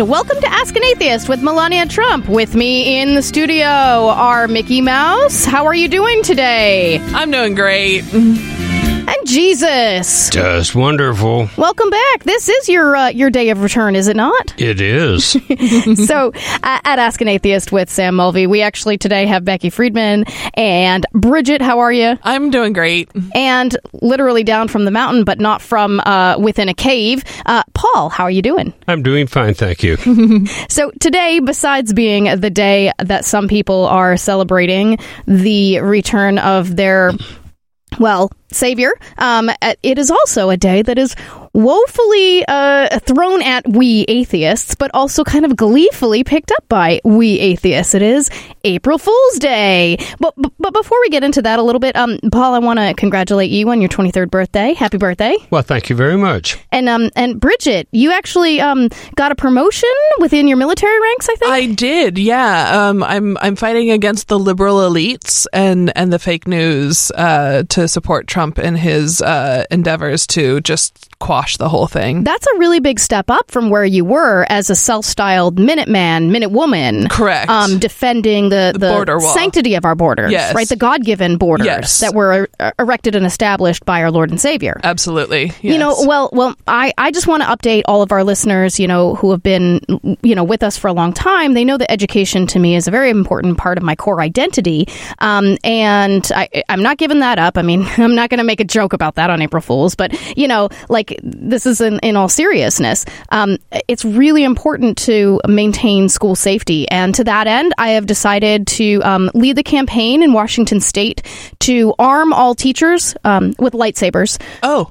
and welcome to Ask an Atheist with Melania Trump. With me in the studio are Mickey Mouse. How are you doing today? I'm doing great. And Jesus. Just wonderful. Welcome back. This is your day of return, is it not? It is. So, at Ask an Atheist with Sam Mulvey, we actually today have Becky Friedman and Bridget. How are you? I'm doing great. And literally down from the mountain, but not from within a cave, Paul, how are you doing? I'm doing fine, thank you. So today, besides being the day that some people are celebrating the return of their, well, savior, it is also a day that is woefully thrown at we atheists, but also kind of gleefully picked up by we atheists. It is April Fool's Day. But before we get into that a little bit, Paul, I want to congratulate you on your 23rd birthday. Happy birthday. Well, thank you very much. And Bridget, you actually got a promotion within your military ranks, I think? I did, yeah. I'm fighting against the liberal elites and the fake news to support Trump in his endeavors to just quash the whole thing. That's a really big step up from where you were as a self-styled Minuteman, Minutewoman. Correct. Defending the border wall. Sanctity of our borders, yes. Right? The God-given borders that were erected and established by our Lord and Savior. Absolutely. Yes. You know, well, I just want to update all of our listeners, you know, who have been, you know, with us for a long time. They know that education to me is a very important part of my core identity. And I'm not giving that up. I mean, I'm not going to make a joke about that on April Fool's, but, you know, like, this is in all seriousness. It's really important to maintain school safety. And to that end, I have decided to lead the campaign in Washington State to arm all teachers with lightsabers. Oh.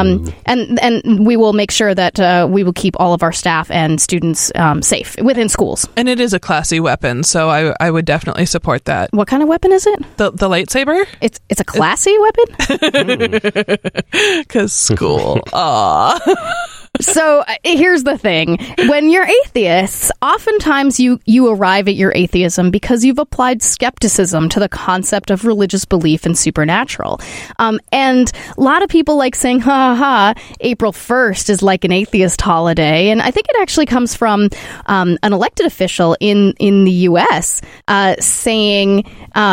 And we will make sure that we will keep all of our staff and students safe within schools. And it is a classy weapon, so I would definitely support that. What kind of weapon is it? The lightsaber? It's a classy weapon? Because school. Aw. So here's the thing. When you're atheists, oftentimes you arrive at your atheism because you've applied skepticism to the concept of religious belief in supernatural. And a lot of people like saying, April 1st is like an atheist holiday. And I think it actually comes from an elected official in the U.S. Saying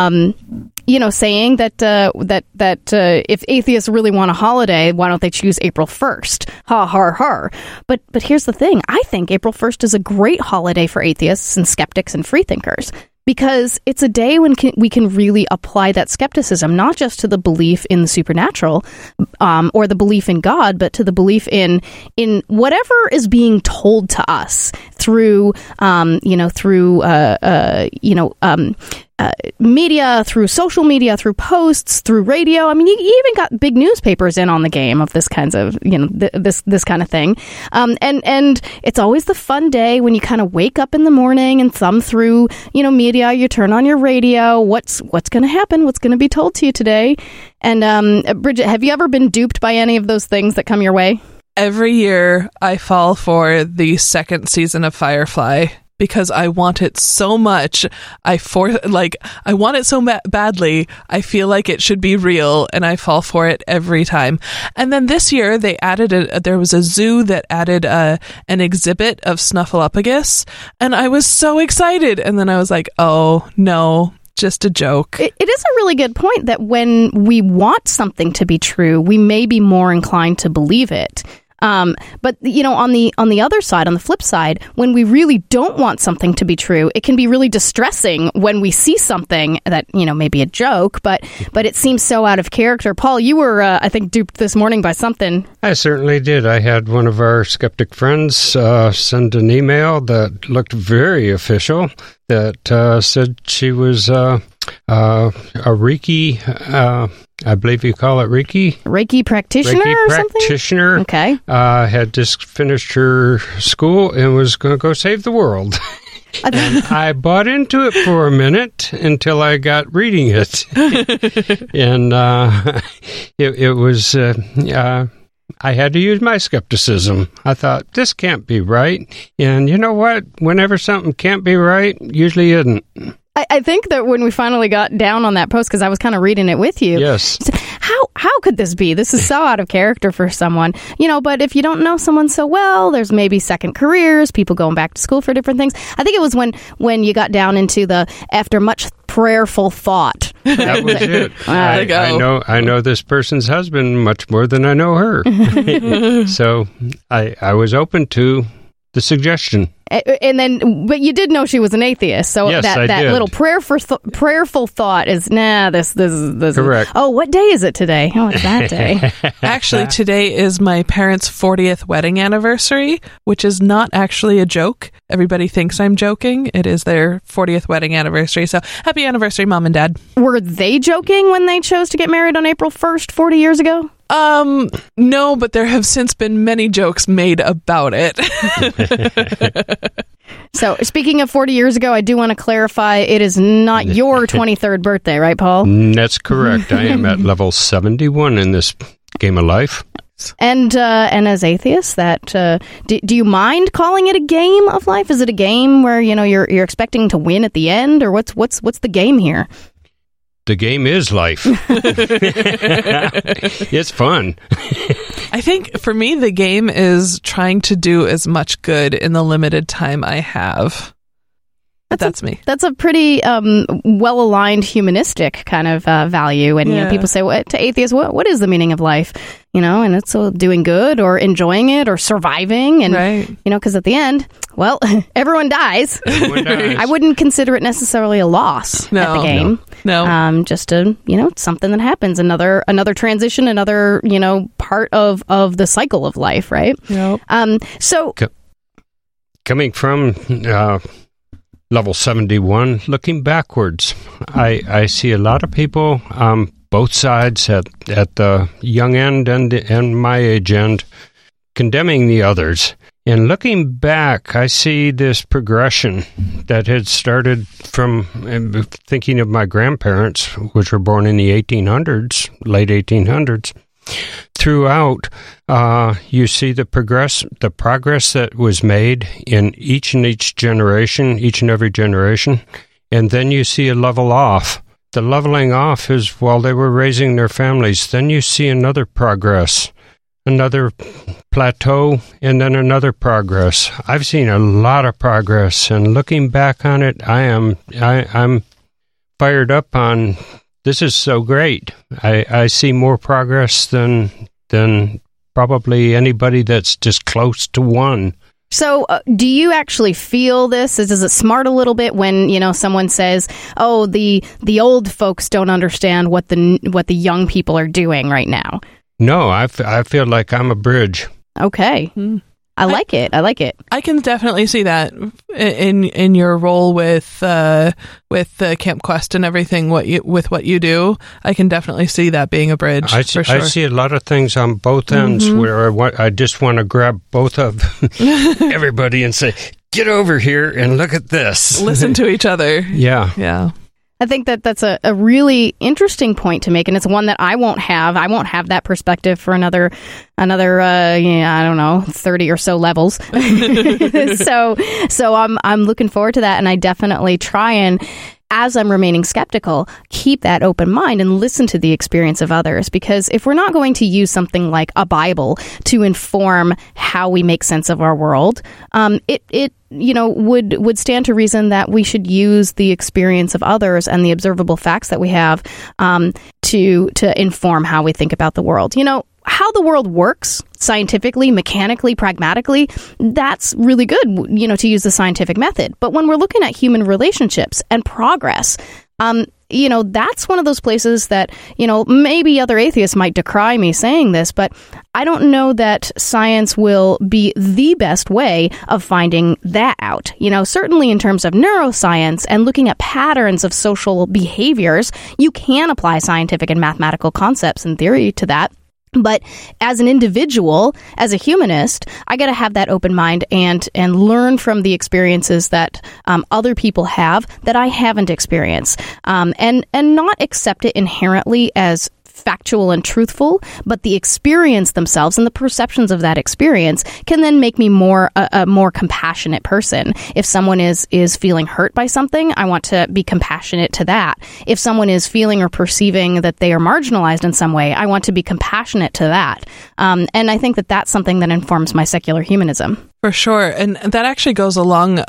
that if atheists really want a holiday, why don't they choose April 1st? Ha, ha, ha. But here's the thing. I think April 1st is a great holiday for atheists and skeptics and freethinkers, because it's a day when we can really apply that skepticism, not just to the belief in the supernatural or the belief in God, but to the belief in whatever is being told to us through media, through social media, through posts, through radio. I mean, you even got big newspapers in on the game of this kinds of, this kind of thing. And it's always the fun day when you kind of wake up in the morning and thumb through, media, you turn on your radio, what's going to happen, what's going to be told to you today. And Bridget, have you ever been duped by any of those things that come your way? Every year I fall for the second season of Firefly, because I want it so much. I want it so badly. I feel like it should be real, and I fall for it every time. And then this year they added there was a zoo that added an exhibit of Snuffleupagus, and I was so excited. And then I was like, oh no, just a joke. It is a really good point that when we want something to be true, we may be more inclined to believe it. But on the other side, on the flip side, when we really don't want something to be true, it can be really distressing when we see something that, may be a joke, but it seems so out of character. Paul, you were, I think, duped this morning by something. I certainly did. I had one of our skeptic friends send an email that looked very official that said she was a Reiki, I believe you call it Reiki? Reiki practitioner or something? Practitioner. Okay. Had just finished her school and was going to go save the world. And I bought into it for a minute until I got reading it. And it was... I had to use my skepticism. I thought, this can't be right. And you know what? Whenever something can't be right, usually isn't. I think that when we finally got down on that post, because I was kind of reading it with you. Yes. how could this be? This is so out of character for someone, but if you don't know someone so well, there's maybe second careers, people going back to school for different things. I think it was when you got down into the after much prayerful thought. That was it. I know this person's husband much more than I know her. So I was open to the suggestion. And then, but you did know she was an atheist, so yes, that little prayerful thought is this is correct. Oh, what day is it today? Oh, it's that day. Actually, today is my parents' 40th wedding anniversary, which is not actually a joke. Everybody thinks I'm joking. It is their 40th wedding anniversary. So happy anniversary, Mom and Dad. Were they joking when they chose to get married on April 1st, 40 years ago? No, but there have since been many jokes made about it. So, speaking of 40 years ago, I do want to clarify, it is not your 23rd birthday, right, Paul? That's correct. I am at level 71 in this game of life. And as atheists, do you mind calling it a game of life? Is it a game where you're expecting to win at the end, or what's the game here? The game is life. It's fun. I think for me, the game is trying to do as much good in the limited time I have. That's me. That's a pretty well-aligned humanistic kind of value. And people say, to atheists, what is the meaning of life? And it's doing good or enjoying it or surviving. And, right. Because at the end, well, everyone dies. I wouldn't consider it necessarily a loss at the game. No. Just something that happens. Another transition, another, part of the cycle of life, right? Yep. So coming from level 71, looking backwards, I see a lot of people, both sides at the young end and my age end, condemning the others. And looking back, I see this progression that had started from thinking of my grandparents, which were born in the 1800s, late 1800s. Throughout, you see the progress that was made in each and every generation, and then you see a level off. The leveling off is while they were raising their families. Then you see another progress, another plateau, and then another progress. I've seen a lot of progress, and looking back on it, I'm fired up on. This is so great. I see more progress than probably anybody that's just close to one. So do you actually feel this? Does it smart a little bit when, someone says, oh, the old folks don't understand what the young people are doing right now? No, I feel like I'm a bridge. Okay. I like it. I can definitely see that in your role with Camp Quest and everything. What you do, I can definitely see that being a bridge. I see a lot of things on both ends where I just want to grab both of everybody and say, "Get over here and look at this." Listen to each other. Yeah. I think that's a really interesting point to make, and it's one that I won't have. I won't have that perspective for another I don't know, 30 or so levels. So I'm looking forward to that, and I definitely try and, as I'm remaining skeptical, keep that open mind and listen to the experience of others. Because if we're not going to use something like a Bible to inform how we make sense of our world, it would stand to reason that we should use the experience of others and the observable facts that we have to inform how we think about the world. How the world works scientifically, mechanically, pragmatically, that's really good, to use the scientific method. But when we're looking at human relationships and progress, that's one of those places that, maybe other atheists might decry me saying this, but I don't know that science will be the best way of finding that out. Certainly in terms of neuroscience and looking at patterns of social behaviors, you can apply scientific and mathematical concepts and theory to that. But as an individual, as a humanist, I got to have that open mind and learn from the experiences that other people have that I haven't experienced, and not accept it inherently as factual and truthful, but the experience themselves and the perceptions of that experience can then make me a more compassionate person. If someone is feeling hurt by something, I want to be compassionate to that. If someone is feeling or perceiving that they are marginalized in some way, I want to be compassionate to that. And I think that that's something that informs my secular humanism. For sure. And that actually goes along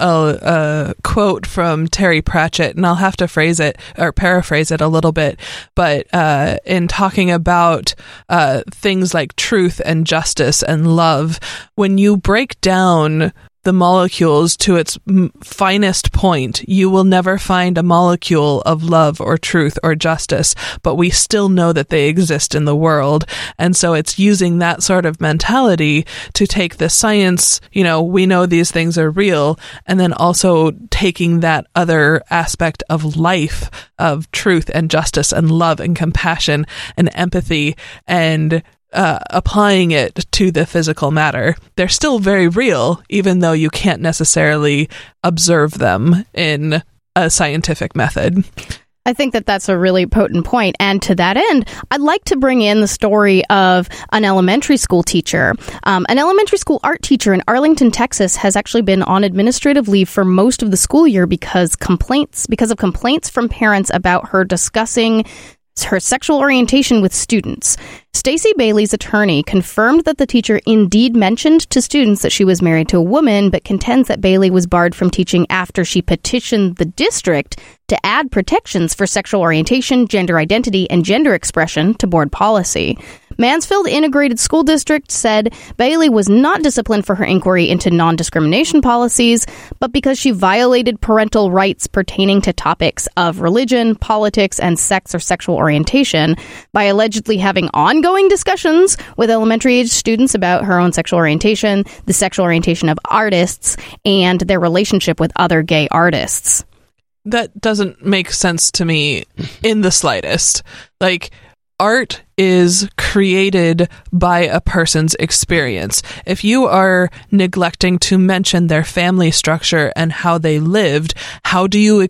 a quote from Terry Pratchett, and I'll have to phrase it or paraphrase it a little bit. But in talking about things like truth and justice and love, when you break down the molecules to its finest point, you will never find a molecule of love or truth or justice, but we still know that they exist in the world. And so it's using that sort of mentality to take the science, we know these things are real, and then also taking that other aspect of life, of truth and justice and love and compassion and empathy, and applying it to the physical matter. They're still very real, even though you can't necessarily observe them in a scientific method. I think that that's a really potent point. And to that end, I'd like to bring in the story of an elementary school teacher. An elementary school art teacher in Arlington, Texas, has actually been on administrative leave for most of the school year because of complaints from parents about her discussing her sexual orientation with students. Stacey Bailey's attorney confirmed that the teacher indeed mentioned to students that she was married to a woman, but contends that Bailey was barred from teaching after she petitioned the district to add protections for sexual orientation, gender identity, and gender expression to board policy. Mansfield Integrated School District said Bailey was not disciplined for her inquiry into non-discrimination policies, but because she violated parental rights pertaining to topics of religion, politics, and sex or sexual orientation by allegedly having ongoing discussions with elementary-age students about her own sexual orientation, the sexual orientation of artists, and their relationship with other gay artists. That doesn't make sense to me in the slightest. Like, art is created by a person's experience. If you are neglecting to mention their family structure and how they lived, how do you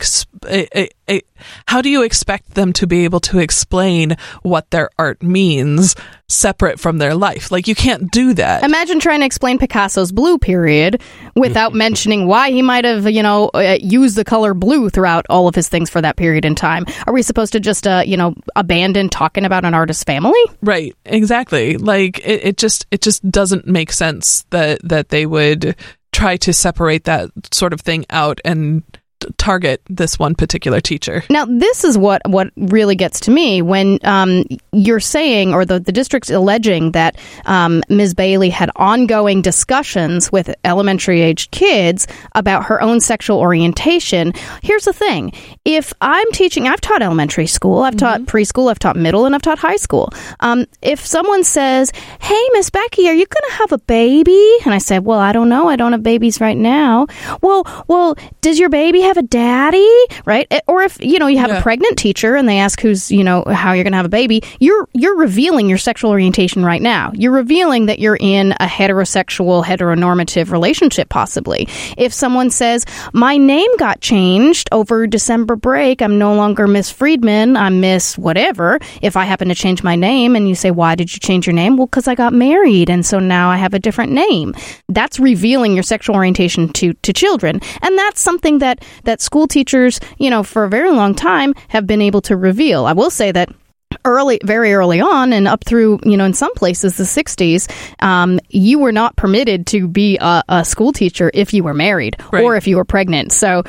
expect them to be able to explain what their art means separate from their life? Like, you can't do that. Imagine trying to explain Picasso's blue period without mentioning why he might have, used the color blue throughout all of his things for that period in time. Are we supposed to just, abandon talking about an artist's family? Right, exactly. Like, it just doesn't make sense that they would try to separate that sort of thing out and target this one particular teacher. Now, this is what really gets to me when you're saying, or the district's alleging that Ms. Bailey had ongoing discussions with elementary-aged kids about her own sexual orientation. Here's the thing. If I'm teaching, I've taught elementary school, I've taught preschool, I've taught middle, and I've taught high school. If someone says, hey, Miss Becky, are you going to have a baby? And I say, well, I don't know. I don't have babies right now. Well, does your baby have a daddy, right? Or if you have a pregnant teacher and they ask who's how you're going to have a baby, you're revealing your sexual orientation right now. You're revealing that you're in a heteronormative relationship, possibly. If someone says, my name got changed over December break, I'm no longer Miss Friedman, I'm Miss whatever. If I happen to change my name and you say, why did you change your name? Well, because I got married and so now I have a different name. That's revealing your sexual orientation to children, and that's something that school teachers, for a very long time have been able to reveal. I will say that very early on and up through, in some places, the 60s, you were not permitted to be a school teacher if you were married or if you were pregnant. So,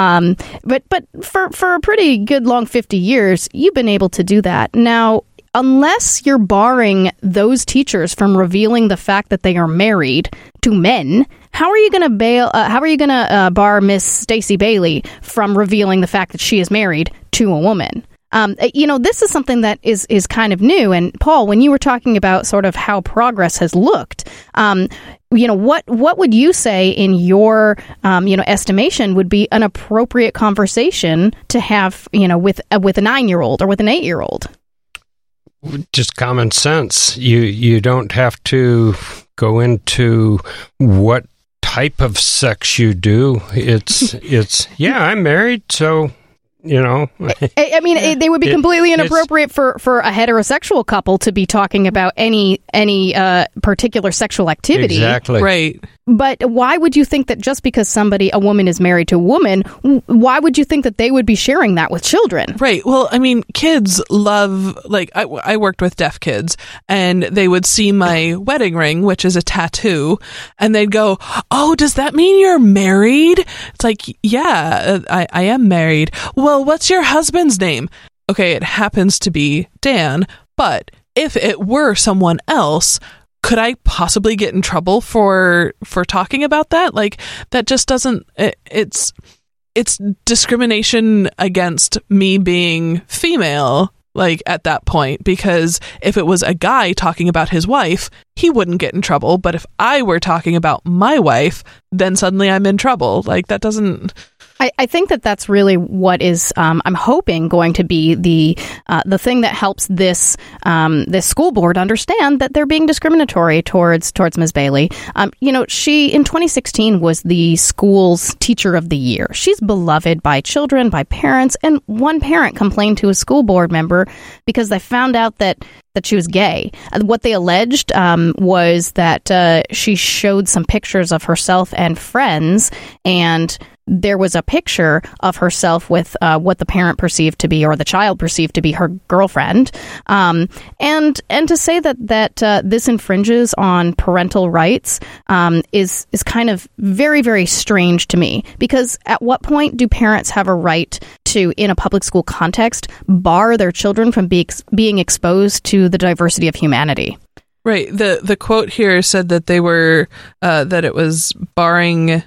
but for a pretty good long 50 years, you've been able to do that. Now, unless you're barring those teachers from revealing the fact that they are married to men, how are you going to bar Miss Stacey Bailey from revealing the fact that she is married to a woman? This is something that is kind of new. And Paul, when you were talking about sort of how progress has looked, what would you say in your estimation would be an appropriate conversation to have with a 9-year-old or with an 8-year-old? Just common sense. You don't have to go into what type of sex you do. It's I'm married, so I mean, they would be completely inappropriate for a heterosexual couple to be talking about any particular sexual activity. Exactly. Right. But why would you think that just because a woman is married to a woman, why would you think that they would be sharing that with children? Right. Well, I mean, kids love, like, I worked with deaf kids, and they would see my wedding ring, which is a tattoo, and they'd go, "Oh, does that mean you're married?" It's like, yeah, I am married. Well, what's your husband's name? Okay, it happens to be Dan, but if it were someone else, could I possibly get in trouble for talking about that? Like, that just doesn't, it's discrimination against me being female, like, at that point, because if it was a guy talking about his wife, he wouldn't get in trouble, but if I were talking about my wife, then suddenly I'm in trouble. Like, that doesn't... I think that's really what is, I'm hoping, going to be the thing that helps this school board understand that they're being discriminatory towards Ms. Bailey. She, in 2016, was the school's teacher of the year. She's beloved by children, by parents, and one parent complained to a school board member because they found out that she was gay. What they alleged was that she showed some pictures of herself and friends, and there was a picture of herself with what the parent perceived to be, or the child perceived to be, her girlfriend. And to say that this infringes on parental rights is kind of very, very strange to me. Because at what point do parents have a right to, in a public school context, bar their children from being exposed to the diversity of humanity? Right. The quote here said that they were that it was barring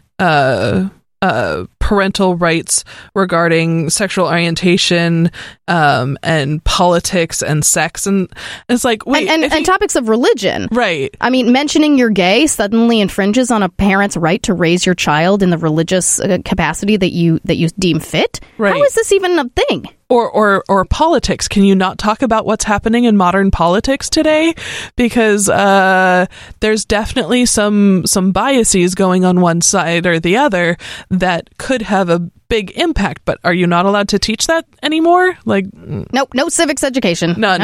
parental rights regarding sexual orientation and politics and sex, and it's like, wait, and topics of religion. Right. I mean, mentioning you're gay suddenly infringes on a parent's right to raise your child in the religious capacity that you deem fit. Right. How is this even a thing? Or politics. Can you not talk about what's happening in modern politics today? Because there's definitely some biases going on one side or the other that could have a big impact. But are you not allowed to teach that anymore? Like, nope, no civics education. None.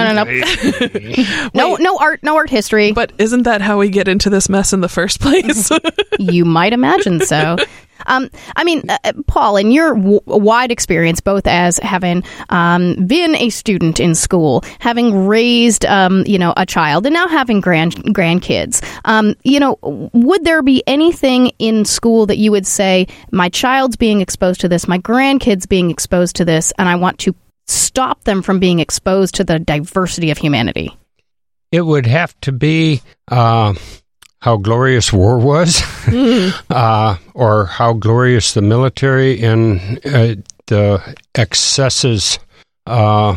No. no art history. But isn't that how we get into this mess in the first place? You might imagine so. I mean, Paul, in your wide experience, both as having been a student in school, having raised, a child, and now having grandkids, would there be anything in school that you would say, my child's being exposed to this, my grandkids being exposed to this, and I want to stop them from being exposed to the diversity of humanity? It would have to be... how glorious war was, or how glorious the military and the excesses of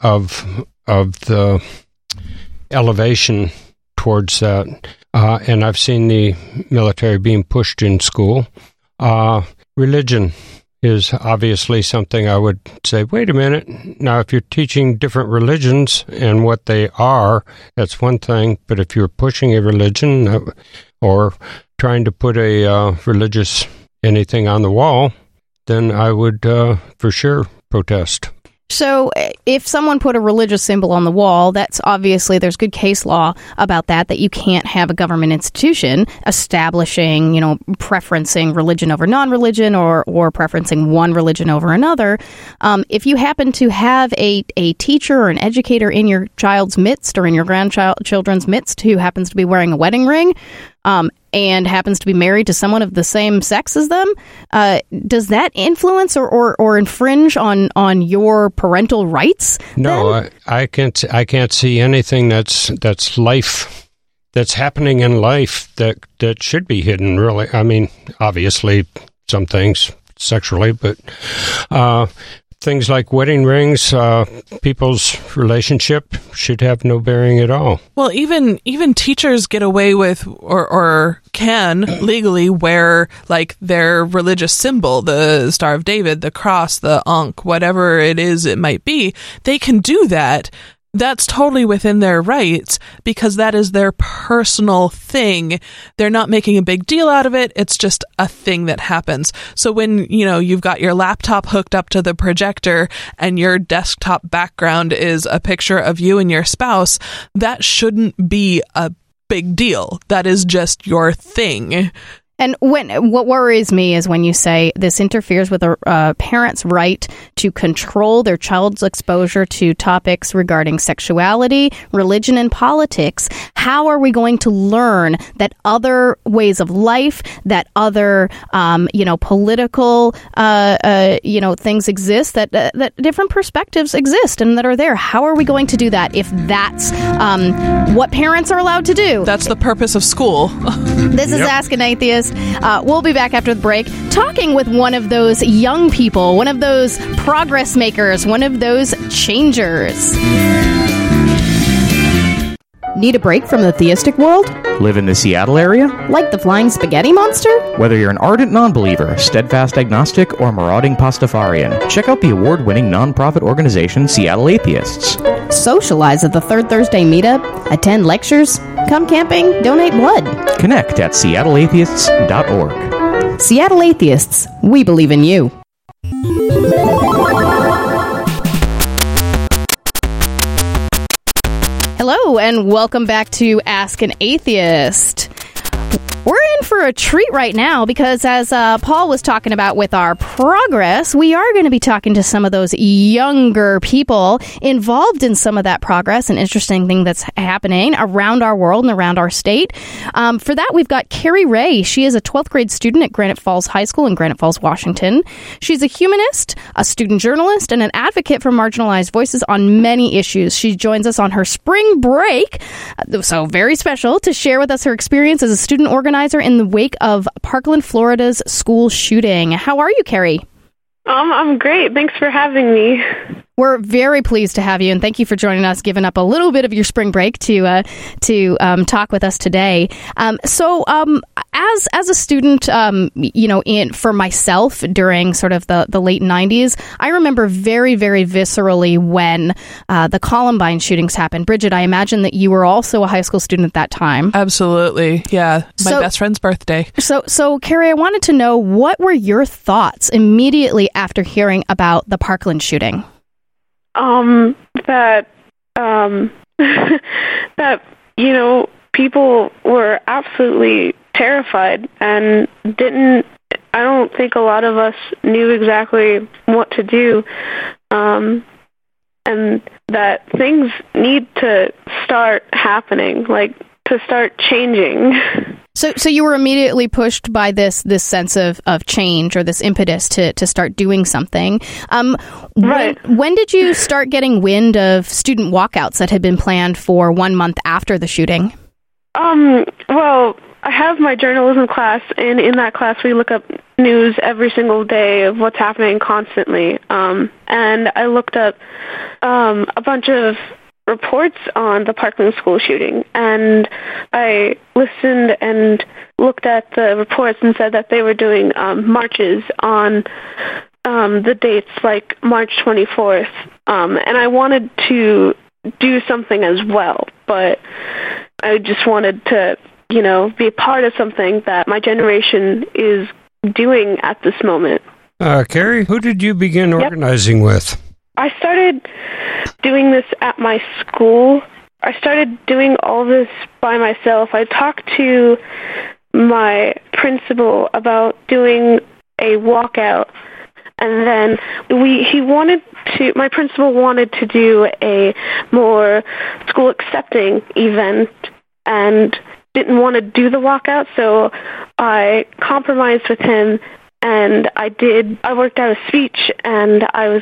the elevation towards that. And I've seen the military being pushed in school. Religion is obviously something I would say, wait a minute. Now, if you're teaching different religions and what they are, that's one thing. But if you're pushing a religion or trying to put a religious anything on the wall, then I would for sure protest. So if someone put a religious symbol on the wall, that's obviously, there's good case law about that you can't have a government institution establishing, preferencing religion over non-religion or preferencing one religion over another. If you happen to have a teacher or an educator in your child's midst or in your grandchildren's midst who happens to be wearing a wedding ring, and happens to be married to someone of the same sex as them, does that influence or infringe on your parental rights? No, I can't see anything that's life, that's happening in life that should be hidden. Really, I mean, obviously some things sexually, but things like wedding rings, people's relationship should have no bearing at all. Well, even teachers get away with or can legally wear like their religious symbol, the Star of David, the cross, the Ankh, whatever it is it might be. They can do that That's totally within their rights because that is their personal thing. They're not making a big deal out of it. It's just a thing that happens. So when, you've got your laptop hooked up to the projector and your desktop background is a picture of you and your spouse, that shouldn't be a big deal. That is just your thing. And what worries me is when you say this interferes with a parent's right to control their child's exposure to topics regarding sexuality, religion, and politics. How are we going to learn that other ways of life, that other, political, things exist, that different perspectives exist and that are there? How are we going to do that if that's what parents are allowed to do? That's the purpose of school. This is Ask an Atheist. We'll be back after the break talking with one of those young people, one of those progress makers, one of those changers. Need a break from the theistic world? Live in the Seattle area? Like the flying spaghetti monster? Whether you're an ardent non-believer, steadfast agnostic, or marauding Pastafarian, check out the award-winning non-profit organization Seattle Atheists. Socialize at the Third Thursday meetup, attend lectures, come camping, donate blood. Connect at seattleatheists.org. Seattle Atheists, we believe in you. Hello, and welcome back to Ask an Atheist. We're in for a treat right now because as Paul was talking about with our progress, we are going to be talking to some of those younger people involved in some of that progress, an interesting thing that's happening around our world and around our state. For that, we've got Carrie Ray. She is a 12th grade student at Granite Falls High School in Granite Falls, Washington. She's a humanist, a student journalist, and an advocate for marginalized voices on many issues. She joins us on her spring break, so very special, to share with us her experience as a student organizer in the wake of Parkland, Florida's school shooting. How are you, Carrie? I'm great. Thanks for having me. We're very pleased to have you, and thank you for joining us, giving up a little bit of your spring break to talk with us today. So, as a student, for myself during sort of the late 90s, I remember very, very viscerally when the Columbine shootings happened. Bridget, I imagine that you were also a high school student at that time. Absolutely, yeah. My best friend's birthday. So, Carrie, I wanted to know, what were your thoughts immediately after hearing about the Parkland shooting? That people were absolutely terrified and I don't think a lot of us knew exactly what to do, and that things need to start happening, like to start changing. So you were immediately pushed by this sense of change, or this impetus to start doing something. Right. When did you start getting wind of student walkouts that had been planned for 1 month after the shooting? Well, I have my journalism class, and in that class we look up news every single day of what's happening constantly. And I looked up a bunch of reports on the Parkland school shooting, and I listened and looked at the reports and said that they were doing marches on the dates like March 24th, and I wanted to do something as well, but I just wanted to, be a part of something that my generation is doing at this moment. Carrie, who did you begin organizing with? I started doing this at my school. I started doing all this by myself. I talked to my principal about doing a walkout, and then my principal wanted to do a more school accepting event and didn't want to do the walkout, so I compromised with him. And I worked out a speech, and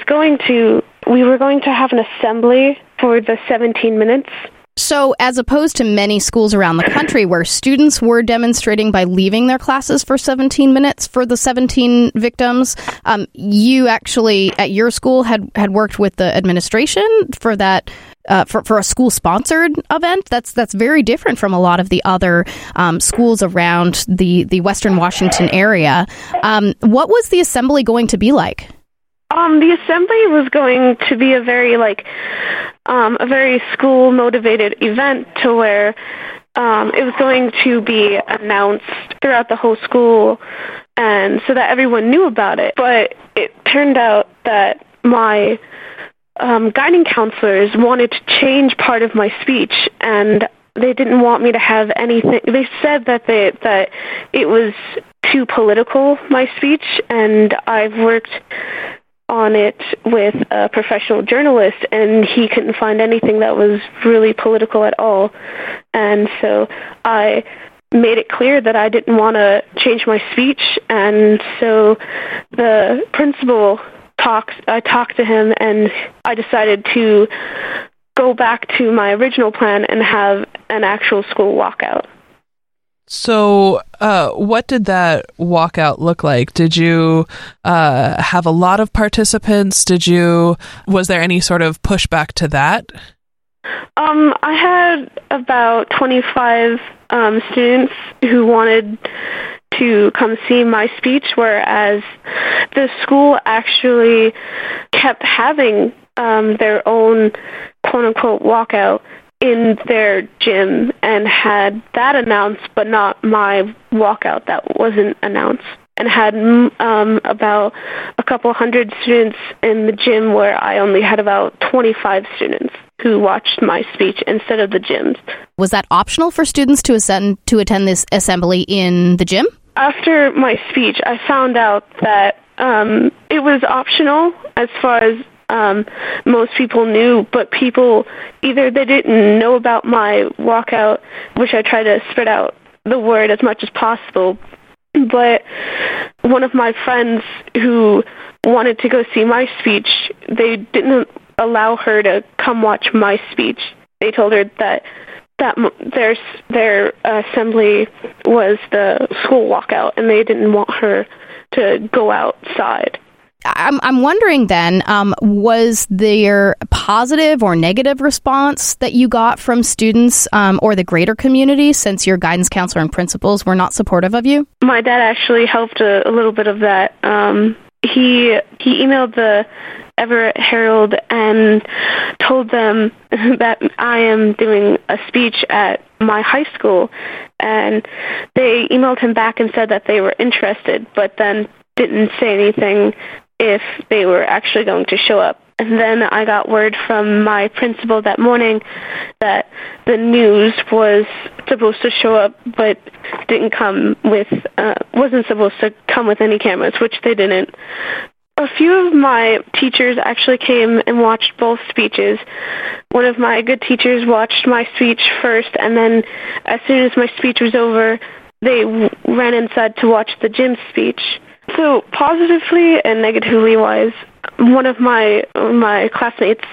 we were going to have an assembly for the 17 minutes. So as opposed to many schools around the country where students were demonstrating by leaving their classes for 17 minutes for the 17 victims, you actually, at your school, had worked with the administration for that, for a school-sponsored event. That's very different from a lot of the other schools around the Western Washington area. What was the assembly going to be like? The assembly was going to be a very school motivated event to where it was going to be announced throughout the whole school, and so that everyone knew about it. But it turned out that my guiding counselors wanted to change part of my speech, and they didn't want me to have anything. They said that it was too political, my speech, and I've worked on it with a professional journalist, and he couldn't find anything that was really political at all. And so I made it clear that I didn't want to change my speech, and so the principal I talked to him, and I decided to go back to my original plan and have an actual school walkout. So what did that walkout look like? Did you have a lot of participants? Was there any sort of pushback to that? I had about 25 students who wanted to come see my speech, whereas the school actually kept having their own quote-unquote walkout in their gym and had that announced, but not my walkout that wasn't announced, and had about a couple hundred students in the gym where I only had about 25 students who watched my speech instead of the gyms. Was that optional for students to attend this assembly in the gym? After my speech, I found out that it was optional as far as most people knew, but people either they didn't know about my walkout, which I tried to spread out the word as much as possible, but one of my friends who wanted to go see my speech, they didn't allow her to come watch my speech. They told her that their assembly was the school walkout, and they didn't want her to go outside. I'm wondering then, was there positive or negative response that you got from students or the greater community since your guidance counselor and principals were not supportive of you? My dad actually helped a little bit of that. He emailed the Everett Herald and told them that I am doing a speech at my high school, and they emailed him back and said that they were interested, but then didn't say anything if they were actually going to show up. And then I got word from my principal that morning that the news was supposed to show up, but wasn't supposed to come with any cameras, which they didn't. A few of my teachers actually came and watched both speeches. One of my good teachers watched my speech first, and then as soon as my speech was over, they ran inside to watch the gym speech. So positively and negatively wise, one of my classmates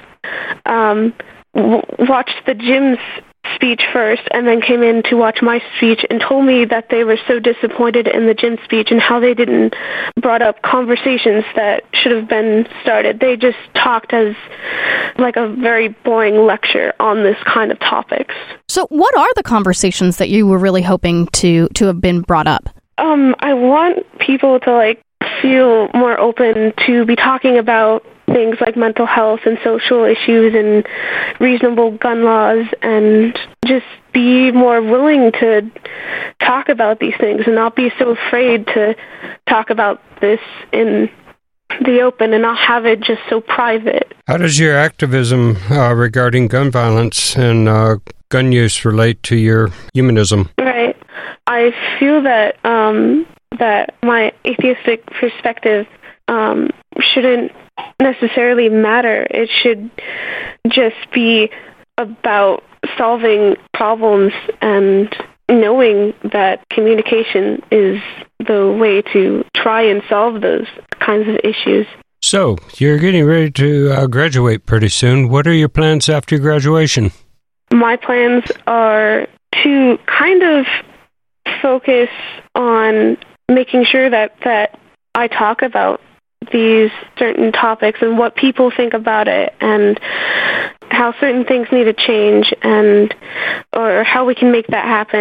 watched the gym's speech first and then came in to watch my speech and told me that they were so disappointed in the gym speech and how they didn't brought up conversations that should have been started. They just talked as like a very boring lecture on this kind of topics. So what are the conversations that you were really hoping to have been brought up? I want people to feel more open to be talking about things like mental health and social issues and reasonable gun laws, and just be more willing to talk about these things and not be so afraid to talk about this in the open and not have it just so private. How does your activism regarding gun violence and gun use relate to your humanism? Right. I feel that that my atheistic perspective shouldn't necessarily matter. It should just be about solving problems and knowing that communication is the way to try and solve those kinds of issues. So, you're getting ready to graduate pretty soon. What are your plans after graduation? My plans are to kind of focus on making sure that I talk about these certain topics and what people think about it and how certain things need to change or how we can make that happen.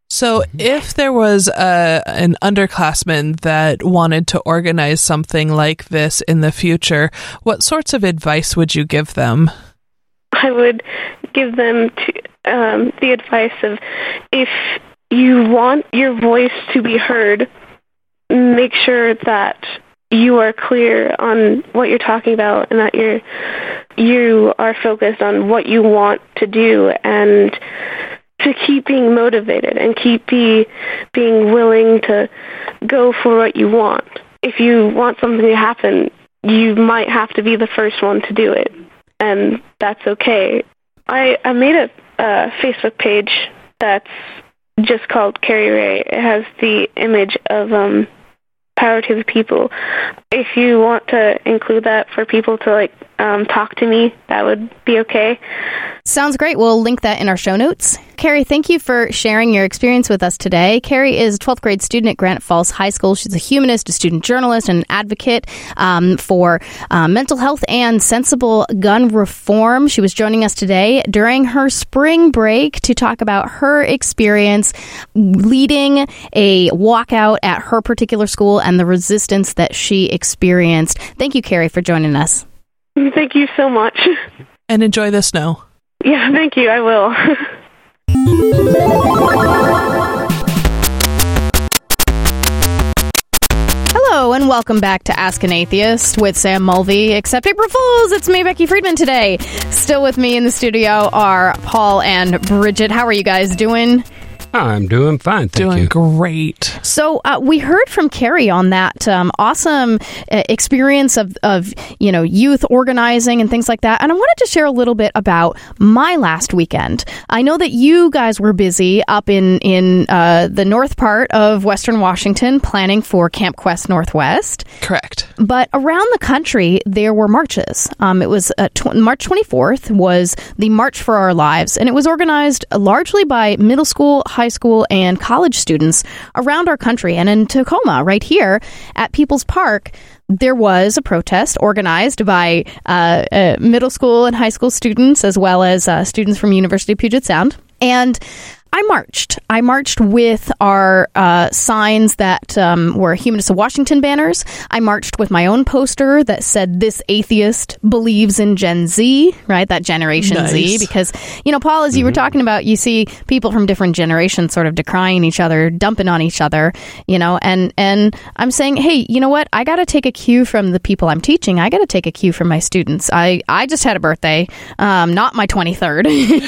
So if there was an underclassman that wanted to organize something like this in the future, what sorts of advice would you give them? I would give them the advice of, if you want your voice to be heard, make sure that you are clear on what you're talking about and that you are focused on what you want to do, and to keep being motivated and keep being willing to go for what you want. If you want something to happen, you might have to be the first one to do it, and that's okay. I made a Facebook page that's just called Carrie Ray. It has the image of Power to the People. If you want to include that for people to talk to me, that would be okay. Sounds great. We'll link that in our show notes. Carrie, thank you for sharing your experience with us today. Carrie is a 12th grade student at Granite Falls High School. She's a humanist, a student journalist, and an advocate for mental health and sensible gun reform. She was joining us today during her spring break to talk about her experience leading a walkout at her particular school and the resistance that she experienced. Thank you, Carrie, for joining us. Thank you so much. And enjoy the snow. Yeah, thank you. I will. Hello, and welcome back to Ask an Atheist with Sam Mulvey. Except April Fools, it's me, Becky Friedman, today. Still with me in the studio are Paul and Bridget. How are you guys doing? I'm doing fine, thank you. Doing great. So we heard from Carrie on that awesome experience of youth organizing and things like that. And I wanted to share a little bit about my last weekend. I know that you guys were busy up in the north part of Western Washington planning for Camp Quest Northwest. Correct. But around the country, there were Marches. It was March 24th was the March for Our Lives, and it was organized largely by middle school, high school, and college students around our country. And in Tacoma, right here at People's Park, there was a protest organized by middle school and high school students, as well as students from University of Puget Sound. And I marched with our signs that were Humanists of Washington banners. I marched with my own poster that said, "This atheist believes in Gen Z," right? That Generation Z. Because, Paul, as you were talking about, you see people from different generations sort of decrying each other, dumping on each other, and I'm saying, hey, you know what? I got to take a cue from the people I'm teaching. I got to take a cue from my students. I just had a birthday, not my 23rd,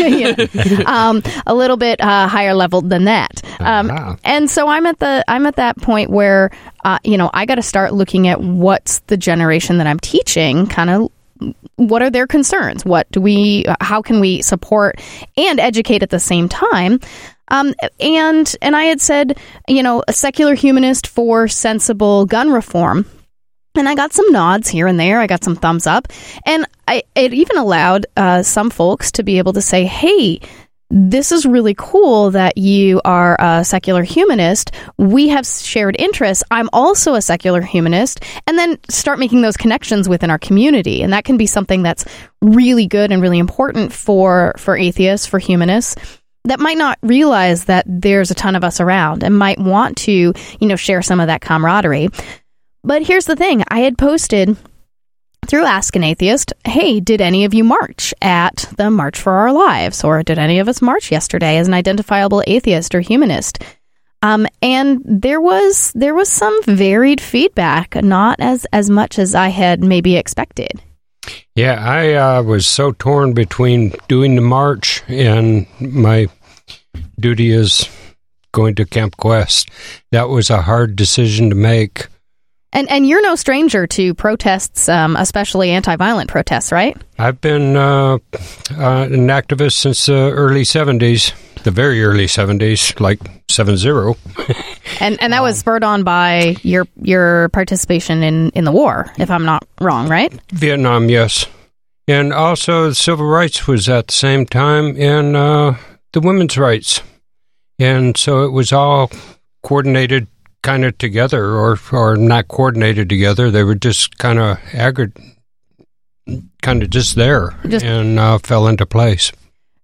a little bit higher level than that. And so I'm at that point where, I got to start looking at what's the generation that I'm teaching, kind of what are their concerns? How can we support and educate at the same time? And I had said, a secular humanist for sensible gun reform. And I got some nods here and there. I got some thumbs up. And it even allowed some folks to be able to say, hey, this is really cool that you are a secular humanist. We have shared interests. I'm also a secular humanist. And then start making those connections within our community. And that can be something that's really good and really important for atheists, for humanists, that might not realize that there's a ton of us around and might want to, share some of that camaraderie. But here's the thing. I had posted through Ask an Atheist, hey, did any of you march at the March for Our Lives? Or did any of us march yesterday as an identifiable atheist or humanist? And there was some varied feedback, not as much as I had maybe expected. Yeah, I was so torn between doing the march and my duty as going to Camp Quest. That was a hard decision to make. And you're no stranger to protests, especially anti-violent protests, right? I've been an activist since the early 70s, the very early 70s, like 70. And that was spurred on by your participation in the war, if I'm not wrong, right? Vietnam, yes. And also civil rights was at the same time, and the women's rights. And so it was all coordinated kind of together, or not coordinated together. They were just kind of just there and fell into place.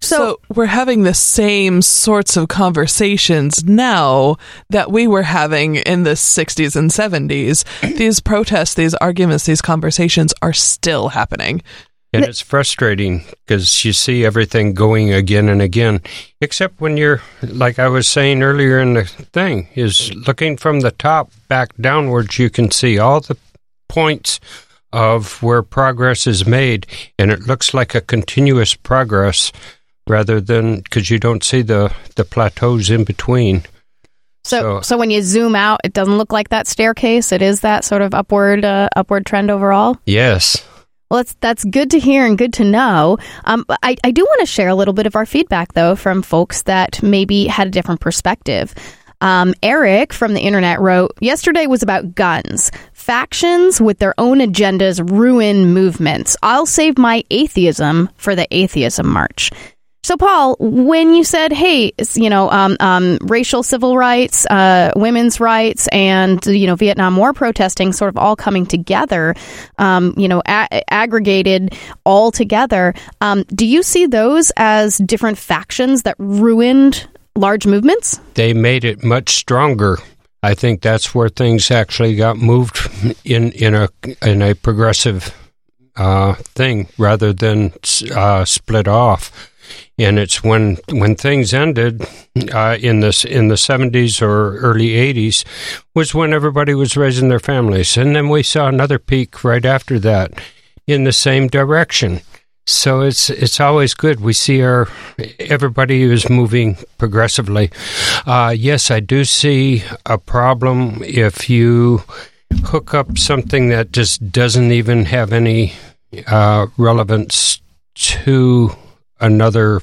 So we're having the same sorts of conversations now that we were having in the 60s and 70s. These protests, these arguments, these conversations are still happening. And it's frustrating because you see everything going again and again, except when you're, like I was saying earlier in the thing, is looking from the top back downwards, you can see all the points of where progress is made, and it looks like a continuous progress rather than, because you don't see the plateaus in between. So when you zoom out, it doesn't look like that staircase. It is that sort of upward trend overall. Yes. Well, that's good to hear and good to know. I do want to share a little bit of our feedback, though, from folks that maybe had a different perspective. Eric from the internet wrote, yesterday was about guns. Factions with their own agendas ruin movements. I'll save my atheism for the atheism march. So, Paul, when you said, hey, racial civil rights, women's rights, and, Vietnam War protesting sort of all coming together, aggregated all together, do you see those as different factions that ruined large movements? They made it much stronger. I think that's where things actually got moved in a progressive thing rather than split off. And it's when things ended in the 70s or early 80s was when everybody was raising their families. And then we saw another peak right after that in the same direction. So it's always good. We see everybody is moving progressively. Yes, I do see a problem if you hook up something that just doesn't even have any relevance to another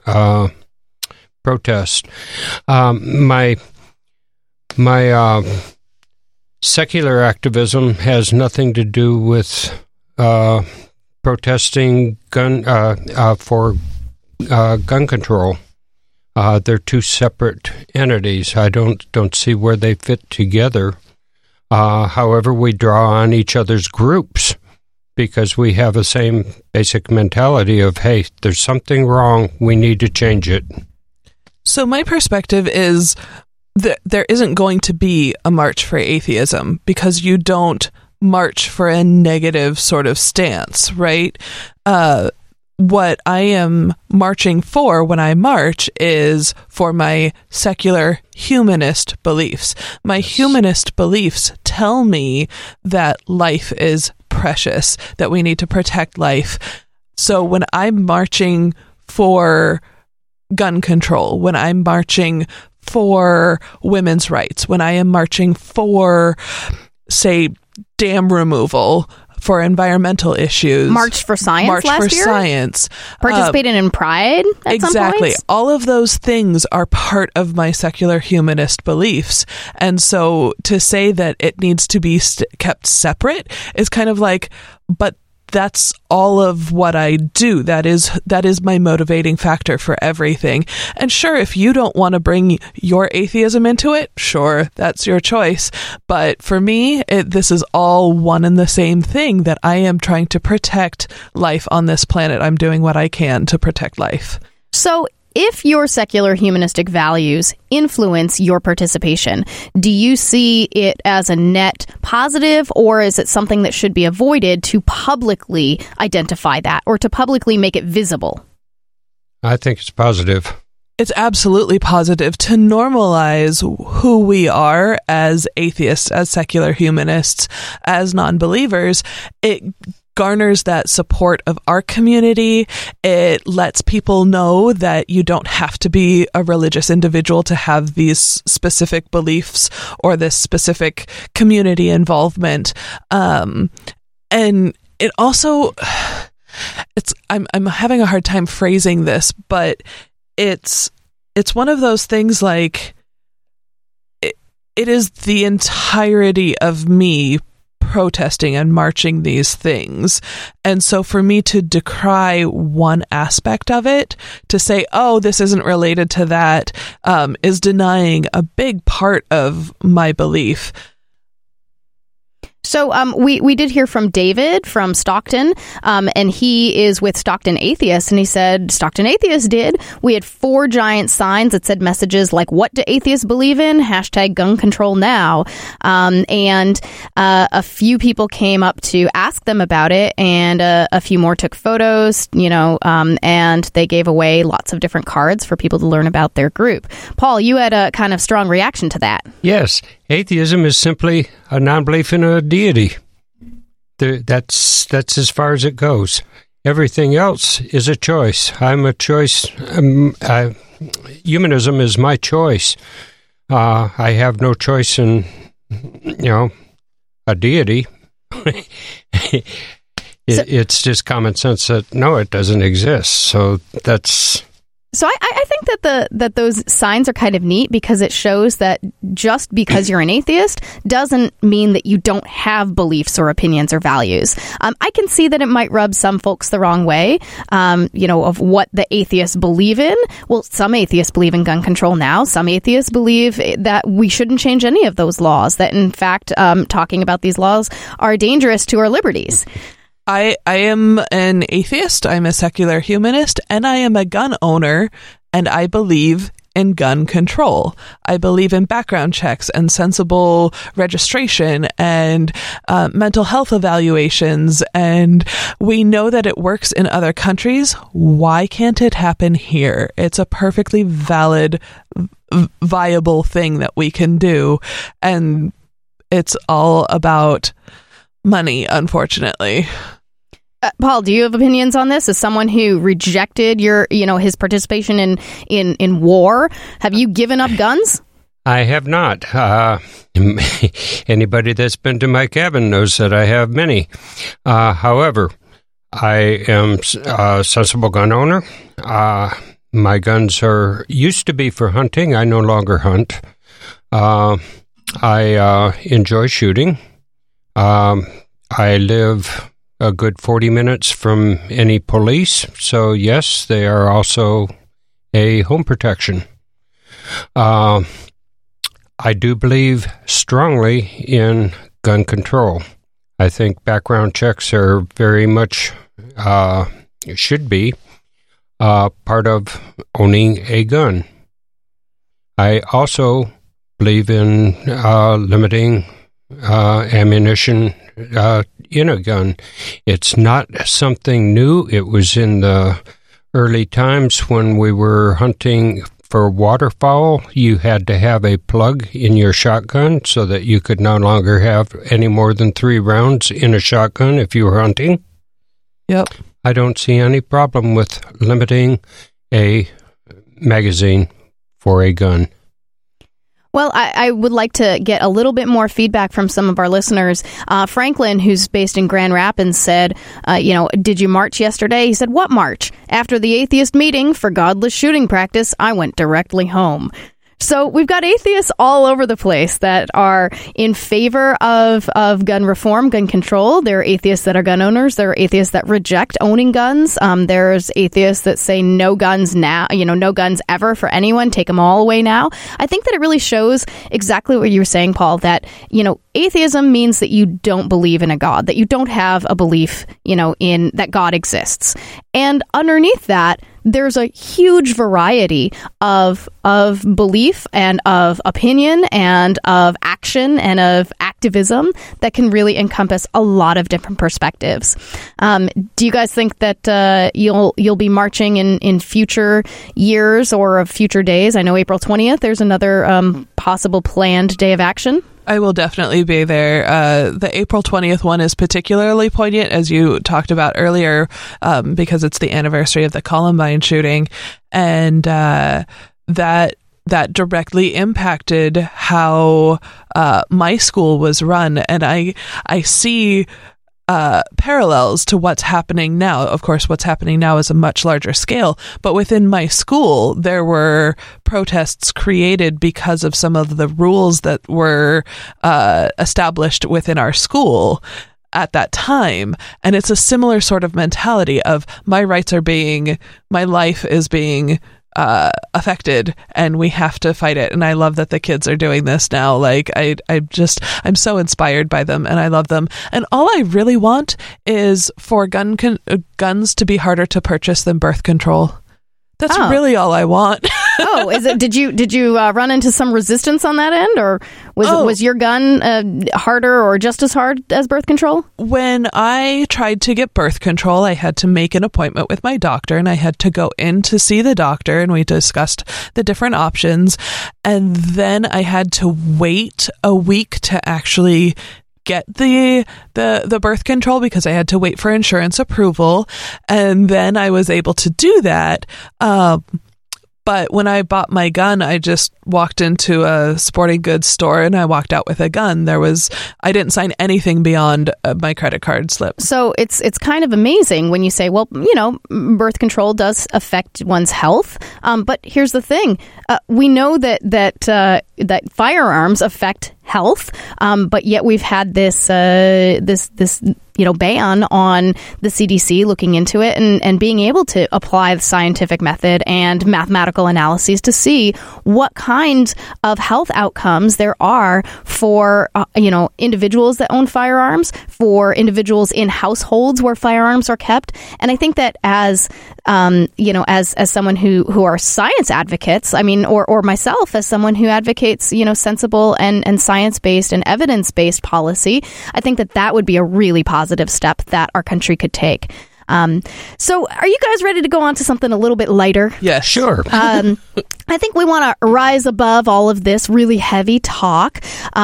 protest. My secular activism has nothing to do with protesting for gun control. They're two separate entities. I don't see where they fit together. However, we draw on each other's groups because we have the same basic mentality of, hey, there's something wrong, we need to change it. So my perspective is that there isn't going to be a march for atheism because you don't march for a negative sort of stance, right? What I am marching for when I march is for my secular humanist beliefs. My humanist beliefs tell me that life is precious, that we need to protect life. So when I'm marching for gun control, when I'm marching for women's rights, when I am marching for, say, dam removal, for environmental issues. March for Science March last for year? Science. Participated in Pride at some Exactly. points? All of those things are part of my secular humanist beliefs. And so to say that it needs to be kept separate is kind of like, but that's all of what I do. That is my motivating factor for everything. And sure, if you don't want to bring your atheism into it, sure, that's your choice. But for me, this is all one and the same thing, that I am trying to protect life on this planet. I'm doing what I can to protect life. So if your secular humanistic values influence your participation, do you see it as a net positive, or is it something that should be avoided to publicly identify that or to publicly make it visible? I think it's positive. It's absolutely positive to normalize who we are as atheists, as secular humanists, as non-believers. It garners that support of our community. It lets people know that you don't have to be a religious individual to have these specific beliefs or this specific community involvement. And it also, I'm having a hard time phrasing this, but it's one of those things like it is the entirety of me protesting and marching these things. And so for me to decry one aspect of it, to say, oh, this isn't related to that, is denying a big part of my belief. So we did hear from David from Stockton, and he is with Stockton Atheists, and he said Stockton Atheists did. We had 4 giant signs that said messages like, "What do atheists believe in?" #gun control now. And a few people came up to ask them about it, and a few more took photos, and they gave away lots of different cards for people to learn about their group. Paul, you had a kind of strong reaction to that. Yes. Atheism is simply a non-belief in a deity. That's as far as it goes. Everything else is a choice. I'm a choice. Humanism is my choice. I have no choice in, a deity. It's just common sense that, no, it doesn't exist. So that's... So I think that those signs are kind of neat because it shows that just because you're an atheist doesn't mean that you don't have beliefs or opinions or values. I can see that it might rub some folks the wrong way, of what the atheists believe in. Well, some atheists believe in gun control now. Some atheists believe that we shouldn't change any of those laws, that in fact, talking about these laws are dangerous to our liberties. I am an atheist, I'm a secular humanist, and I am a gun owner, and I believe in gun control. I believe in background checks and sensible registration and mental health evaluations, and we know that it works in other countries. Why can't it happen here? It's a perfectly valid, viable thing that we can do, and it's all about money, unfortunately. Paul, do you have opinions on this? As someone who rejected his participation in war, have you given up guns? I have not. Anybody that's been to my cabin knows that I have many. However, I am a sensible gun owner. My guns used to be for hunting. I no longer hunt. I enjoy shooting. I live a good 40 minutes from any police, so yes, they are also a home protection. I do believe strongly in gun control. I think background checks are very much, should be, part of owning a gun. I also believe in limiting ammunition in a gun. It's not something new. It was in the early times when we were hunting for waterfowl. You had to have a plug in your shotgun so that you could no longer have any more than 3 rounds in a shotgun if you were hunting. Yep. I don't see any problem with limiting a magazine for a gun. Well, I would like to get a little bit more feedback from some of our listeners. Franklin, who's based in Grand Rapids, said, did you march yesterday? He said, what march? After the atheist meeting for godless shooting practice, I went directly home. So we've got atheists all over the place that are in favor of gun reform, gun control. There are atheists that are gun owners. There are atheists that reject owning guns. There's atheists that say no guns now, no guns ever for anyone. Take them all away now. I think that it really shows exactly what you were saying, Paul, that, atheism means that you don't believe in a God, that you don't have a belief, in that God exists. And underneath that, there's a huge variety of belief and of opinion and of action and of activism that can really encompass a lot of different perspectives. Do you guys think that you'll be marching in future years or of future days? I know April 20th, there's another possible planned day of action. I will definitely be there. The April 20th one is particularly poignant, as you talked about earlier, because it's the anniversary of the Columbine shooting, and that directly impacted how my school was run, and I see parallels to what's happening now. Of course, what's happening now is a much larger scale, but within my school, there were protests created because of some of the rules that were established within our school at that time. And it's a similar sort of mentality of my rights are my life is being affected, and we have to fight it. And I love that the kids are doing this now. Like, I'm so inspired by them, and I love them. And all I really want is for guns to be harder to purchase than birth control. That's really all I want. Oh, is it? Did you run into some resistance on that end, or was your gun harder or just as hard as birth control? When I tried to get birth control, I had to make an appointment with my doctor, and I had to go in to see the doctor, and we discussed the different options, and then I had to wait a week to actually get the birth control because I had to wait for insurance approval, and then I was able to do that. But when I bought my gun, I just walked into a sporting goods store and I walked out with a gun. I didn't sign anything beyond my credit card slip. So it's kind of amazing when you say, well, birth control does affect one's health. But here's the thing: we know that firearms affect health, but yet we've had this ban on the CDC looking into it and being able to apply the scientific method and mathematical analyses to see what kind of health outcomes there are for individuals that own firearms, for individuals in households where firearms are kept. And I think that as someone who are science advocates, or myself as someone who advocates sensible and science-based and evidence-based policy, I think that would be a really positive step that our country could take. So are you guys ready to go on to something a little bit lighter? Yeah, sure. I think we want to rise above all of this really heavy talk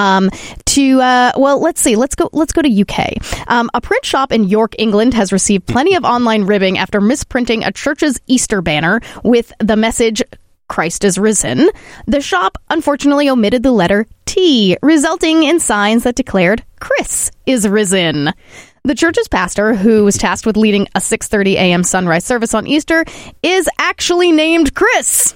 let's see. Let's go to UK. A print shop in York, England has received plenty of online ribbing after misprinting a church's Easter banner with the message "Christ is risen." The shop unfortunately omitted the letter T, resulting in signs that declared "Chris is risen." The church's pastor, who was tasked with leading a 6:30 a.m. sunrise service on Easter, is actually named Chris.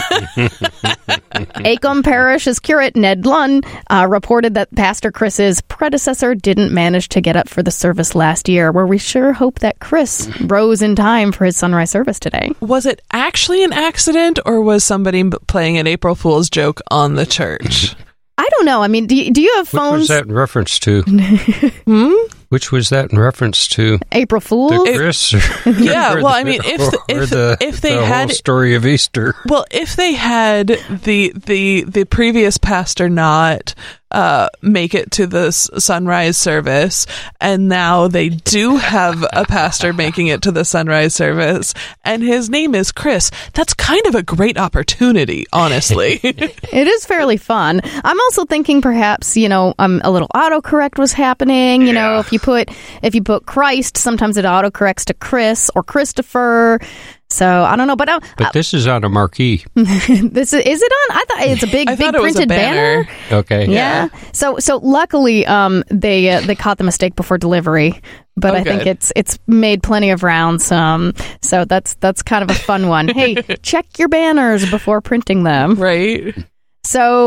Acomb Parish's curate, Ned Lunn, reported that Pastor Chris's predecessor didn't manage to get up for the service last year, where we sure hope that Chris rose in time for his sunrise service today. Was it actually an accident, or was somebody playing an April Fool's joke on the church? I don't know. Do you have phones? Which was that in reference to? Which was that in reference to? April Fool's? The Chris? Yeah, well, if they had whole story of Easter. Well, if they had the previous pastor not make it to the sunrise service, and now they do have a pastor making it to the sunrise service, and his name is Chris, that's kind of a great opportunity, honestly. It is fairly fun. I'm also thinking perhaps, a little autocorrect was happening. If you put Christ, sometimes it autocorrects to Chris or Christopher. So I don't know, but this is on a marquee. Is it on? I thought it's a big printed banner. Okay. Yeah. So luckily, they caught the mistake before delivery, but I think it's made plenty of rounds. So that's kind of a fun one. Hey, check your banners before printing them. Right. So,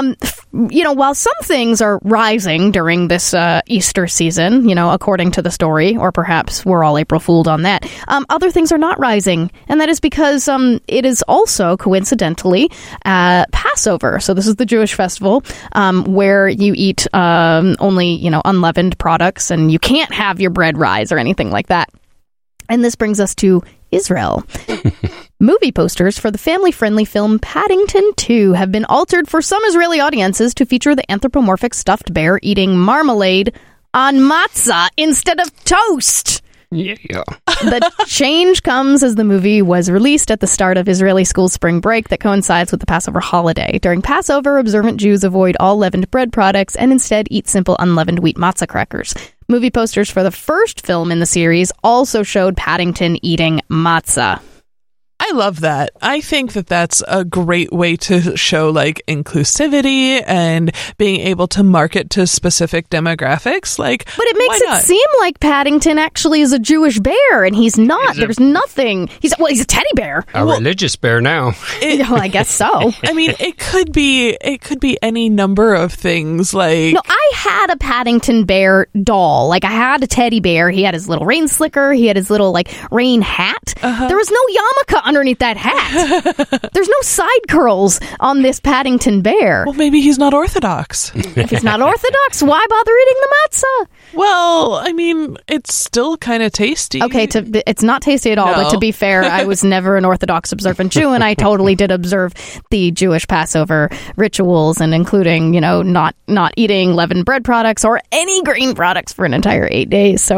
while some things are rising during this Easter season, according to the story, or perhaps we're all April Fooled on that, other things are not rising. And that is because it is also, coincidentally, Passover. So this is the Jewish festival where you eat only, unleavened products, and you can't have your bread rise or anything like that. And this brings us to Israel. Movie posters for the family-friendly film Paddington 2 have been altered for some Israeli audiences to feature the anthropomorphic stuffed bear eating marmalade on matzah instead of toast. Yeah. The change comes as the movie was released at the start of Israeli school spring break that coincides with the Passover holiday. During Passover, observant Jews avoid all leavened bread products and instead eat simple unleavened wheat matzah crackers. Movie posters for the first film in the series also showed Paddington eating matzah. I love that. I think that that's a great way to show inclusivity and being able to market to specific demographics. But it makes it seem like Paddington actually is a Jewish bear, and he's not. There's nothing. He's a teddy bear. A religious bear now. I guess so. It could be any number of things. No, I had a Paddington bear doll. I had a teddy bear. He had his little rain slicker. He had his little rain hat. There was no yarmulke underneath that hat. There's no side curls on this Paddington Bear. Well, maybe he's not Orthodox. If he's not Orthodox, why bother eating the matzah? Well, I mean, it's still kind of tasty. Okay, it's not tasty at all, No. but to be fair, I was never an Orthodox observant Jew, and I totally did observe the Jewish Passover rituals, and including, not eating leavened bread products or any grain products for an entire 8 days. So,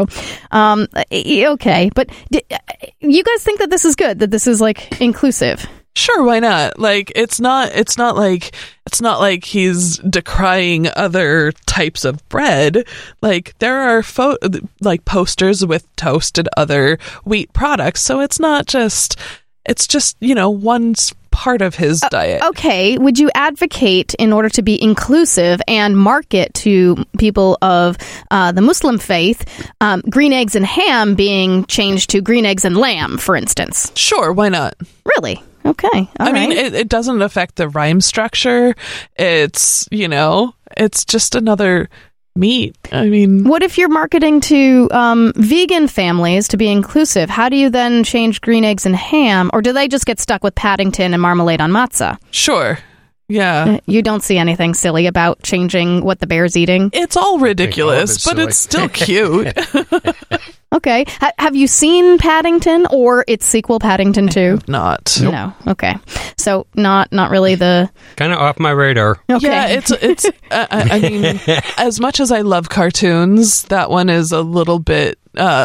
okay. But you guys think that this is good, that this is, like, inclusive? Sure, why not? Like, it's not like he's decrying other types of bread. Like, there are posters with toast and other wheat products, so it's just one part of his diet. Okay, would you advocate, in order to be inclusive and market to people of the Muslim faith, green eggs and ham being changed to green eggs and lamb, for instance? Sure, why not? Really? Okay. I mean, it doesn't affect the rhyme structure. It's just another meat. I mean, what if you're marketing to vegan families to be inclusive? How do you then change green eggs and ham? Or do they just get stuck with Paddington and marmalade on matzah? Sure. Yeah. You don't see anything silly about changing what the bear's eating? It's all ridiculous, but it's still cute. Okay. Have you seen Paddington or its sequel, Paddington 2? Not. Nope. No. Okay. So not really the... Kind of off my radar. Okay. Yeah, it's I mean, as much as I love cartoons, that one is a little bit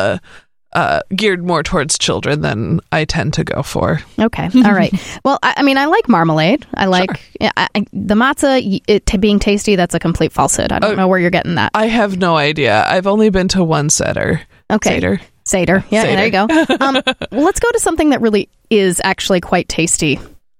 geared more towards children than I tend to go for. Okay. All right. Well, I mean, I like marmalade. I like the matzah, it being tasty. That's a complete falsehood. I don't know where you're getting that. I have no idea. I've only been to one Seder. Okay. Seder. Yeah, Seder. there you go. Well, let's go to something that really is actually quite tasty.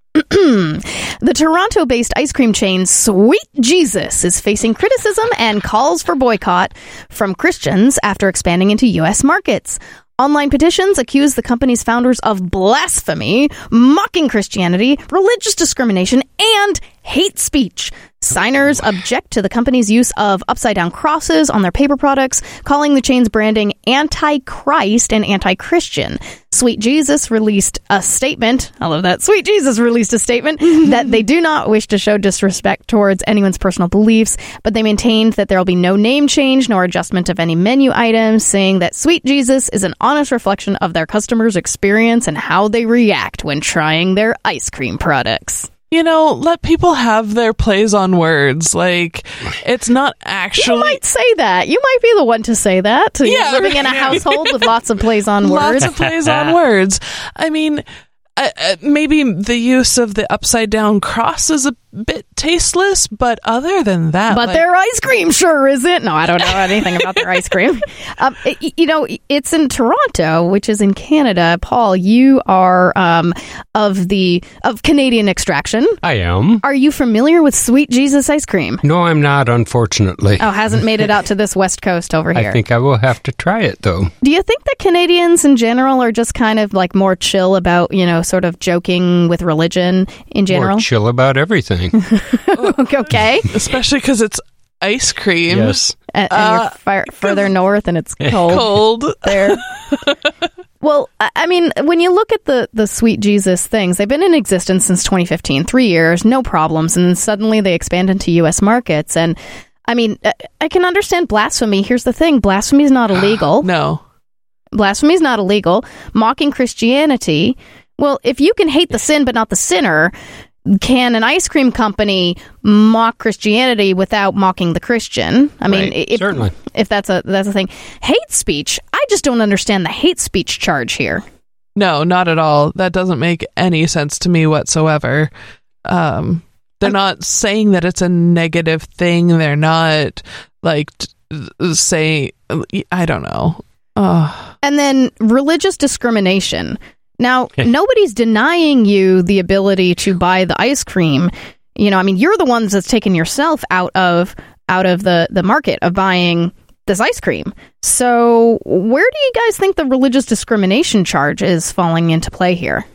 The Toronto-based ice cream chain Sweet Jesus is facing criticism and calls for boycott from Christians after expanding into U.S. markets. Online petitions accuse the company's founders of blasphemy, mocking Christianity, religious discrimination, and hate speech. Signers object to the company's use of upside-down crosses on their paper products, calling the chain's branding anti-Christ and anti-Christian. Sweet Jesus released a statement. I love that. Sweet Jesus released a statement that they do not wish to show disrespect towards anyone's personal beliefs, but they maintained that there will be no name change nor adjustment of any menu items, saying that Sweet Jesus is an honest reflection of their customers' experience and how they react when trying their ice cream products. Let people have their plays on words. Like, it's not actually... You might say that. You might be the one to say that. You're living in a household with lots of plays on words. Lots of plays on words. I mean, maybe the use of the upside-down cross is a bit tasteless, but other than that... But their ice cream sure isn't. No, I don't know anything about their ice cream. It's in Toronto, which is in Canada. Paul, you are of Canadian extraction. I am. Are you familiar with Sweet Jesus ice cream? No, I'm not, unfortunately. Oh, hasn't made it out to this West Coast over here. I think I will have to try it, though. Do you think that Canadians in general are just kind of like more chill about, sort of joking with religion in general? More chill about everything. Okay. Especially because it's ice cream. Yes. And you're further north and it's cold there. Well, I mean, when you look at the Sweet Jesus things, they've been in existence since 2015, 3 years, no problems, and suddenly they expand into U.S. markets. And, I mean, I can understand blasphemy. Here's the thing. Blasphemy is not illegal. No. Blasphemy is not illegal. Mocking Christianity, well, if you can hate the sin but not the sinner... Can an ice cream company mock Christianity without mocking the Christian? I mean, certainly. If that's a thing. Hate speech, I just don't understand the hate speech charge here. No, not at all. That doesn't make any sense to me whatsoever. They're not saying that it's a negative thing. They're not, saying... I don't know. And then religious discrimination. Now, nobody's denying you the ability to buy the ice cream. You're the ones that's taken yourself out of the market of buying this ice cream. So where do you guys think the religious discrimination charge is falling into play here?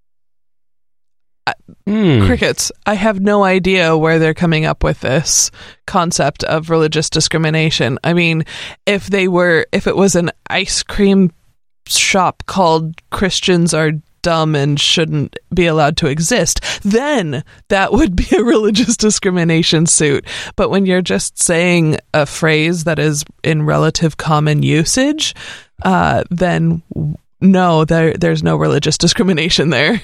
Crickets. I have no idea where they're coming up with this concept of religious discrimination. I mean, if it was an ice cream shop called Christians Are dumb and shouldn't be allowed to exist, then that would be a religious discrimination suit. But when you're just saying a phrase that is in relative common usage, then no, there's no religious discrimination there.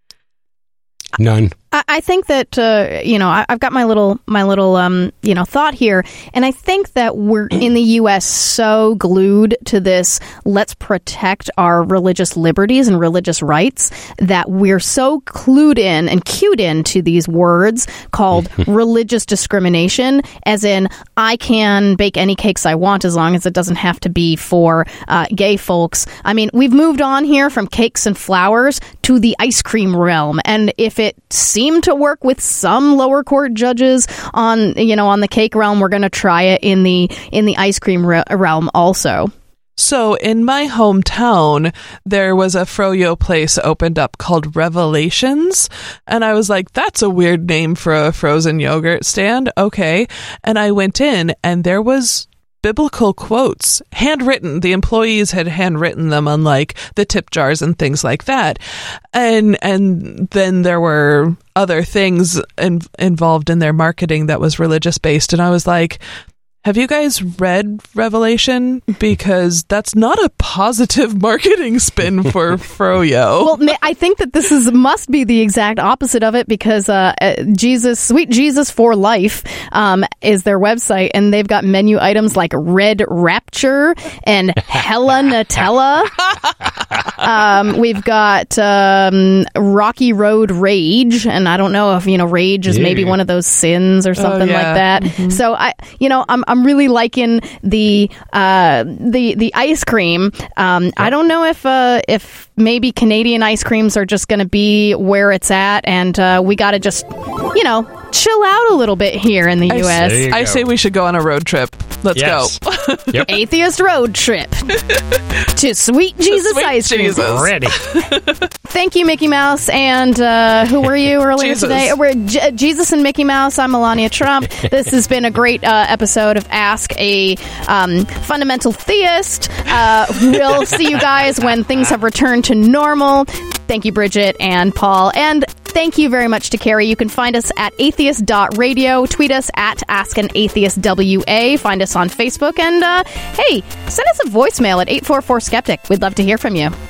None. I think that I've got my little thought here, and I think that we're in the U.S. so glued to this let's protect our religious liberties and religious rights that we're so clued in and cued into these words called religious discrimination, as in I can bake any cakes I want as long as it doesn't have to be for gay folks. I mean, we've moved on here from cakes and flowers to the ice cream realm, and if it seemed to work with some lower court judges on the cake realm, we're going to try it in the ice cream realm also. So in my hometown, there was a froyo place opened up called Revelations, and I was like, that's a weird name for a frozen yogurt stand. Okay. And I went in, and there was biblical quotes, handwritten. The employees had handwritten them on like the tip jars and things like that. And then there were other things involved in their marketing that was religious based. And I was like, have you guys read Revelation? Because that's not a positive marketing spin for froyo. Well, I think that this must be the exact opposite of it, because Sweet Jesus for Life is their website, and they've got menu items like Red Rapture and Hella Nutella. We've got Rocky Road Rage, and I don't know if rage is maybe one of those sins or something like that. Mm-hmm. So I'm really liking the ice cream. I don't know if maybe Canadian ice creams are just going to be where it's at, and we got to just chill out a little bit here in the U.S. I say we should go on a road trip. Let's go. Yep. Atheist road trip to Sweet Jesus ice cream. Ready. Thank you, Mickey Mouse. And who were you earlier today? We're Jesus and Mickey Mouse. I'm Melania Trump. This has been a great episode of Ask a Fundamental Theist. We'll see you guys when things have returned to normal. Thank you, Bridget and Paul. And thank you very much to Carrie. You can find us at atheist.radio. Tweet us at AskAnAtheistWA. Find us on Facebook. And, hey, send us a voicemail at 844-SKEPTIC. We'd love to hear from you.